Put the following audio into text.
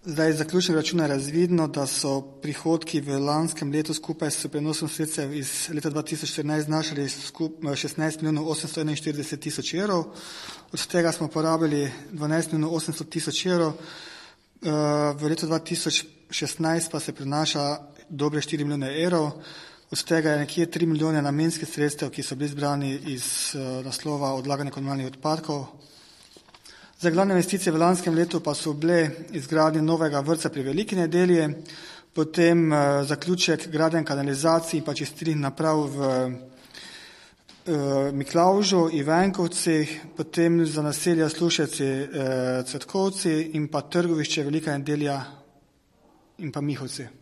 Zdaj, iz zaključnega računa je razvidno, da so prihodki v lanskem letu skupaj s prenosom sredstev iz leta 2014 znašali 16 milijonov 841 tisoč evrov, od tega smo porabili 12 milijonov 800 tisoč evrov, v letu 2016 pa se prinaša dobre 4 milijone evrov, od tega je nekje 3 milijone namenskih sredstev, ki so bili zbrani iz naslova odlaganja komunalnih odpadkov. Za glavne investicije v lanskem letu pa so bile izgradnje novega vrtca pri Veliki Nedelji, potem zaključek gradenj kanalizacij in pa čistilnih naprav v Miklavžu, Ivenkovcih, potem za naselja Sluševci, Cvetkovci in pa Trgovišče, Velika Nedelja in pa Mihovci.